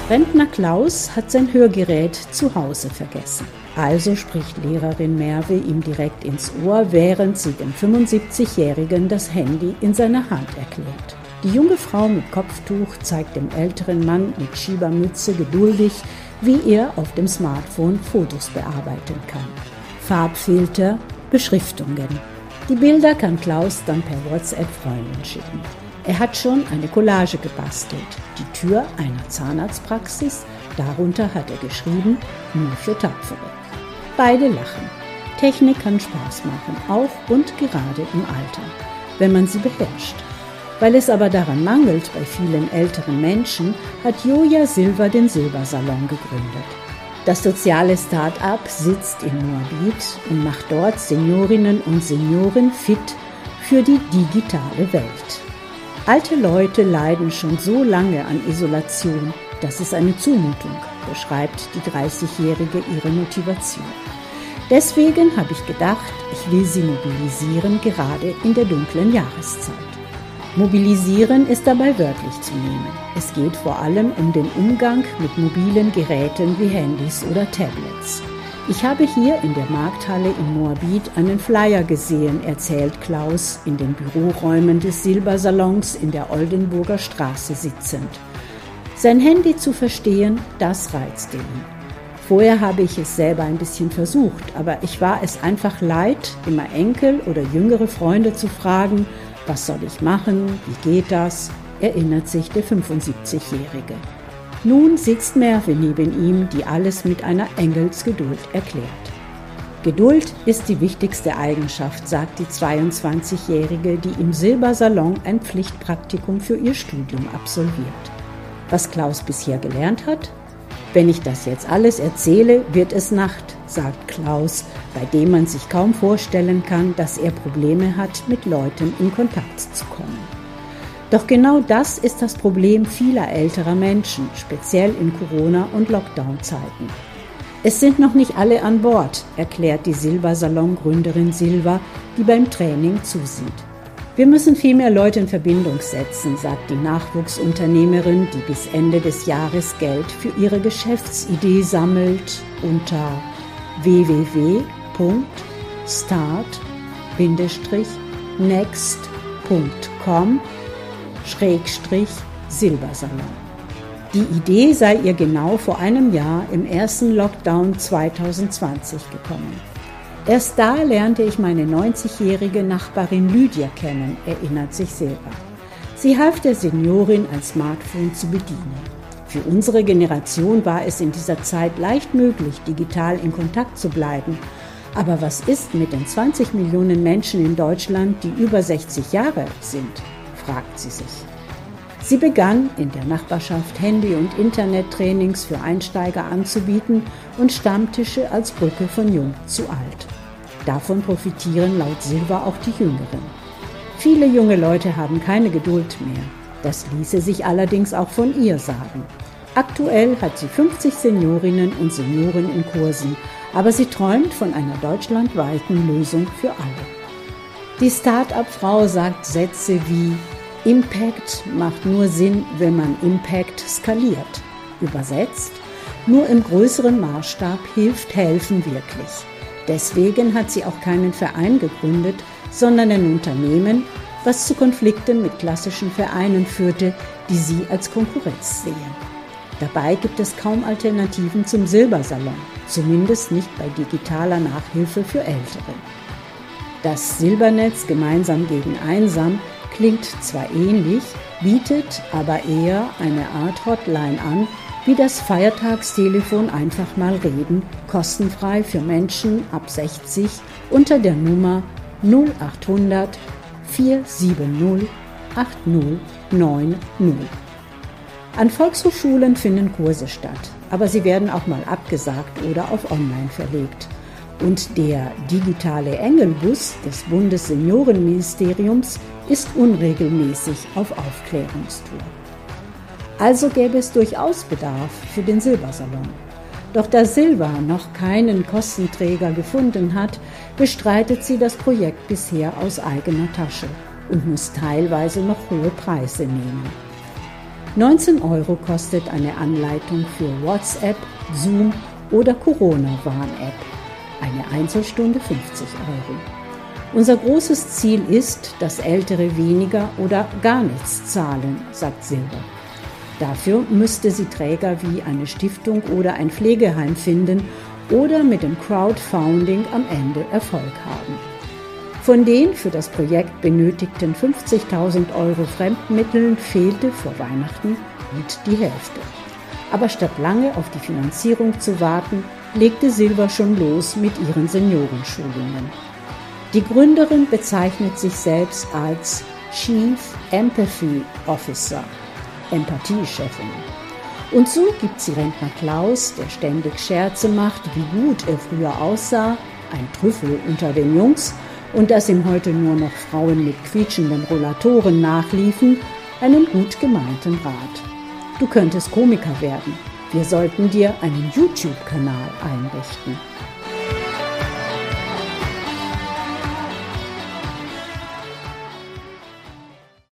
Rentner Klaus hat sein Hörgerät zu Hause vergessen. Also spricht Lehrerin Merve ihm direkt ins Ohr, während sie dem 75-Jährigen das Handy in seiner Hand erklärt. Die junge Frau mit Kopftuch zeigt dem älteren Mann mit Schiebermütze geduldig, wie er auf dem Smartphone Fotos bearbeiten kann. Farbfilter, Beschriftungen. Die Bilder kann Klaus dann per WhatsApp Freunden schicken. Er hat schon eine Collage gebastelt. Die Tür einer Zahnarztpraxis, darunter hat er geschrieben, nur für Tapfere. Beide lachen. Technik kann Spaß machen, auch und gerade im Alter, wenn man sie beherrscht. Weil es aber daran mangelt bei vielen älteren Menschen, hat Joja Silva den Silbersalon gegründet. Das soziale Start-up sitzt in Moabit und macht dort Seniorinnen und Senioren fit für die digitale Welt. Alte Leute leiden schon so lange an Isolation, das ist eine Zumutung, beschreibt die 30-Jährige ihre Motivation. Deswegen habe ich gedacht, ich will sie mobilisieren, gerade in der dunklen Jahreszeit. Mobilisieren ist dabei wörtlich zu nehmen. Es geht vor allem um den Umgang mit mobilen Geräten wie Handys oder Tablets. Ich habe hier in der Markthalle in Moabit einen Flyer gesehen, erzählt Klaus, in den Büroräumen des Silbersalons in der Oldenburger Straße sitzend. Sein Handy zu verstehen, das reizte ihn. Vorher habe ich es selber ein bisschen versucht, aber ich war es einfach leid, immer Enkel oder jüngere Freunde zu fragen, was soll ich machen, wie geht das, erinnert sich der 75-Jährige. Nun sitzt Merve neben ihm, die alles mit einer Engelsgeduld erklärt. Geduld ist die wichtigste Eigenschaft, sagt die 22-Jährige, die im Silbersalon ein Pflichtpraktikum für ihr Studium absolviert. Was Klaus bisher gelernt hat? Wenn ich das jetzt alles erzähle, wird es Nacht, sagt Klaus, bei dem man sich kaum vorstellen kann, dass er Probleme hat, mit Leuten in Kontakt zu kommen. Doch genau das ist das Problem vieler älterer Menschen, speziell in Corona- und Lockdown-Zeiten. Es sind noch nicht alle an Bord, erklärt die Silbersalon-Gründerin Silva, die beim Training zusieht. Wir müssen viel mehr Leute in Verbindung setzen, sagt die Nachwuchsunternehmerin, die bis Ende des Jahres Geld für ihre Geschäftsidee sammelt unter www.start-next.com/Silbersalon. Die Idee sei ihr genau vor einem Jahr im ersten Lockdown 2020 gekommen. Erst da lernte ich meine 90-jährige Nachbarin Lydia kennen, erinnert sich Silva. Sie half der Seniorin, ein Smartphone zu bedienen. Für unsere Generation war es in dieser Zeit leicht möglich, digital in Kontakt zu bleiben. Aber was ist mit den 20 Millionen Menschen in Deutschland, die über 60 Jahre alt sind, fragt sie sich. Sie begann, in der Nachbarschaft Handy- und Internettrainings für Einsteiger anzubieten und Stammtische als Brücke von jung zu alt. Davon profitieren laut Silva auch die Jüngeren. Viele junge Leute haben keine Geduld mehr. Das ließe sich allerdings auch von ihr sagen. Aktuell hat sie 50 Seniorinnen und Senioren in Kursen, aber sie träumt von einer deutschlandweiten Lösung für alle. Die Start-up-Frau sagt Sätze wie: Impact macht nur Sinn, wenn man Impact skaliert. Übersetzt: Nur im größeren Maßstab hilft Helfen wirklich. Deswegen hat sie auch keinen Verein gegründet, sondern ein Unternehmen, was zu Konflikten mit klassischen Vereinen führte, die sie als Konkurrenz sehen. Dabei gibt es kaum Alternativen zum Silbersalon, zumindest nicht bei digitaler Nachhilfe für Ältere. Das Silbernetz gemeinsam gegen einsam klingt zwar ähnlich, bietet aber eher eine Art Hotline an, wie das Feiertagstelefon Einfach mal reden, kostenfrei für Menschen ab 60 unter der Nummer 0800 470 8090. An Volkshochschulen finden Kurse statt, aber sie werden auch mal abgesagt oder auf online verlegt. Und der digitale Engelbus des Bundesseniorenministeriums ist unregelmäßig auf Aufklärungstour. Also gäbe es durchaus Bedarf für den Silbersalon. Doch da Silva noch keinen Kostenträger gefunden hat, bestreitet sie das Projekt bisher aus eigener Tasche und muss teilweise noch hohe Preise nehmen. 19 € kostet eine Anleitung für WhatsApp, Zoom oder Corona-Warn-App. Eine Einzelstunde 50 €. Unser großes Ziel ist, dass Ältere weniger oder gar nichts zahlen, sagt Silber. Dafür müsste sie Träger wie eine Stiftung oder ein Pflegeheim finden oder mit dem Crowdfunding am Ende Erfolg haben. Von den für das Projekt benötigten 50.000 € Fremdmitteln fehlte vor Weihnachten gut die Hälfte. Aber statt lange auf die Finanzierung zu warten, legte Silber schon los mit ihren Seniorenschulungen. Die Gründerin bezeichnet sich selbst als Chief Empathy Officer, Empathiechefin. Und so gibt sie Rentner Klaus, der ständig Scherze macht, wie gut er früher aussah, ein Trüffel unter den Jungs, und dass ihm heute nur noch Frauen mit quietschenden Rollatoren nachliefen, einen gut gemeinten Rat. Du könntest Komiker werden. Wir sollten dir einen YouTube-Kanal einrichten.